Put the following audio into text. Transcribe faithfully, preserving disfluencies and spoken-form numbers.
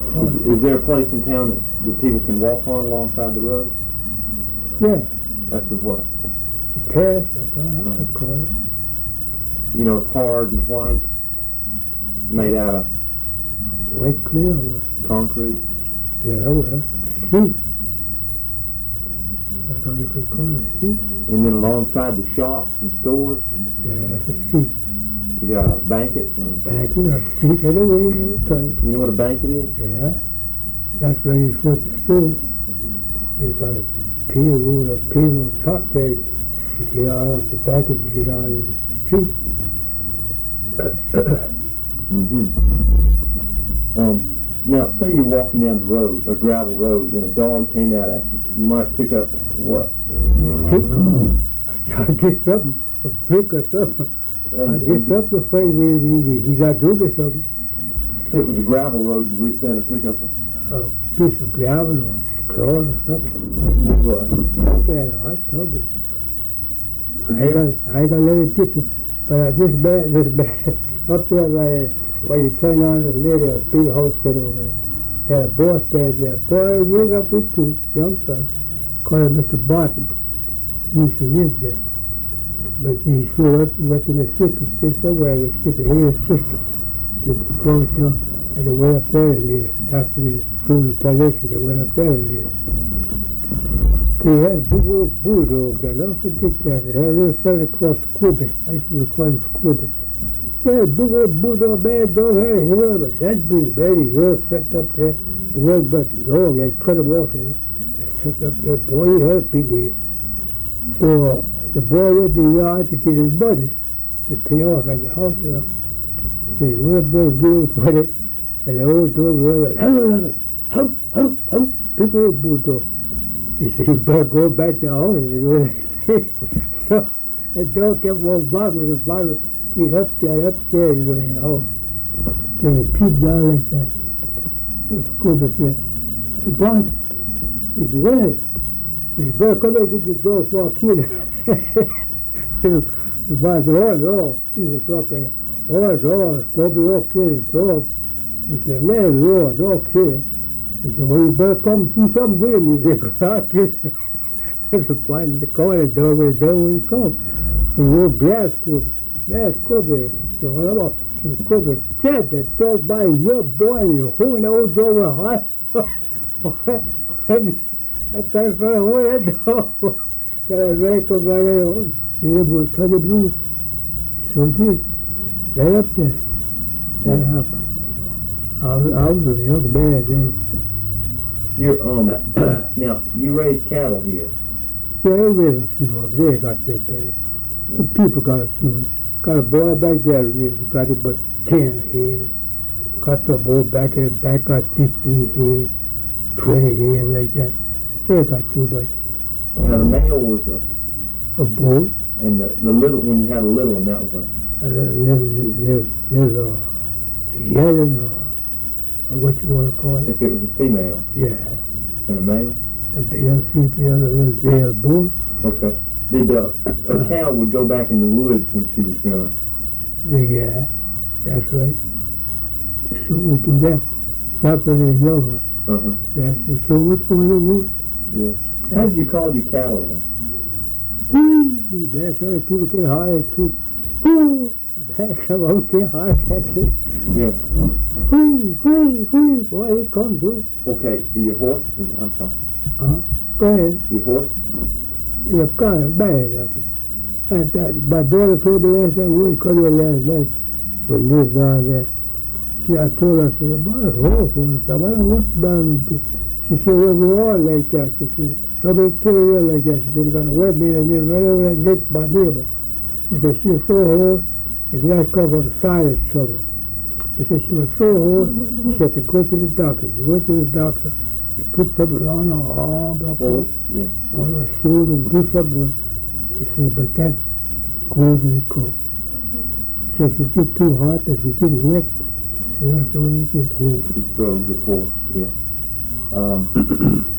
Is, is there a place in town that, that people can walk on alongside the road? Yeah. That's the what? The path, that's all I would call it. You know, it's hard and white, made out of white clear or what? Concrete. Yeah, well, street. That's all you could call it, a street. And then alongside the shops and stores. Yeah, that's a street. You got a banquet? Or banquet, a street, anyway you want to tell it. You know what a banquet is? Yeah. That's where you put the store. You got a pier with a pier on top there. You get out of the banquet, you get out of the street. mm-hmm. Um, now, say you're walking down the road, a gravel road, and a dog came out at you. You might pick up what? I get something, a brick or something. And, I get something to fight with me. He got to do this something. If it was a gravel road, you reach down and pick up a, a piece of gravel or cloth or something. What? Okay, I chug it. I ain't gonna, I ain't gonna let it get to, but uh, this bad, this bad, up there by, where you turn on the lady, a big house set over there. Had a boss bed there. Boy, rig up with two young fellas. Called him Mister Barton. He used to live there. But he flew up, he went to Mississippi, stayed somewhere in Mississippi. He and his sister. They proposed him, and they went up there to live. After the school of plantation, they went up there to live. They had a big old bulldog there. Don't forget that. They had a little fella called Scooby. I used to call him Scooby. Yeah, a big old bulldog, bad dog, had a hair, but that big, man, he was set up there. It was but long, they cut him off, you know. They set up there, boy, he had a big head. So, uh, the boy went to the yard to get his money to pay off at the house, you know. So he went up there and gave his money, and the old dog was like, hump, hump, hump, hump, big old bulldog. He said, you better go back to the house, you know. So, the dog kept on barking and barking. He's upstairs, upstairs, you know, in the house. So he peeped down like that. So Scooby said, "So Bob," he said, "Hey, you better come and get your dog for a kid." The boy said, "Oh, no," he was talking, "Oh, no, Scooby, no kidding, dog." He said, "Let him go, no kidding." He said, "Well, you better come do something with him." He said, "Because I'll kill you." So finally, they called the dog when the dog when he come. So he won't grab Scooby. Man, Scooby, said, "Well, I'm off." Scooby, "Get that dog by your boy, you holding that old dog with high." What? I can't find a hold that dog. Got a man come right there. See the boy, Tony Blue. So did. Right up there. That happened. I was, I was a young man then. You're, um, now, you raise cattle here. Yeah, they raised a few of them. They got their better. The people got a few. Got a boy back there, really got about ten head. Got some boy back in the back, got fifteen head, twenty head, like that. They got too much. Now the male was a... A bull. And the, the little, when you had a little one, that was a... A little, little, little, little, uh, yellow, or what you want to call it. If it was a female. Yeah. And a male? A male, female, a little male bull. Okay. Did uh, a cow would go back in the woods when she was gonna? Yeah, that's right. So we do that. Stop with the young one. Uh huh. Yeah. So what's going on? Yeah. How did you call your cattle in? Whee! Man, some people get hired too. Whoo! Man, some of them get hired that thing. Yeah. Whee! Whee! Whee! Boy, it comes through. Okay. Your horse? I'm sorry. Uh huh. Go ahead. Your horse? Yeah, kind of bad. And that, my daughter told me last night, we come here last night, we lived down there. She, I told her, I said, boy, it's awful. I don't know what's bad with me. She said, well, we're all like that. She said, some of the children like that. She said, you got a wet lady and they right over that next my neighbor. She said, she was so hoarse, and she had to come from sinus trouble. She said, she was so hoarse, she had to go to the doctor. She went to the doctor. You put something around her arm, up Horse, yeah. on her shoulder, and do something with it. He said, but that goes in the coat. He said, if you get too hot, if you get wet, he said, that's the way you get hoarse. He throws the horse, yeah. Um,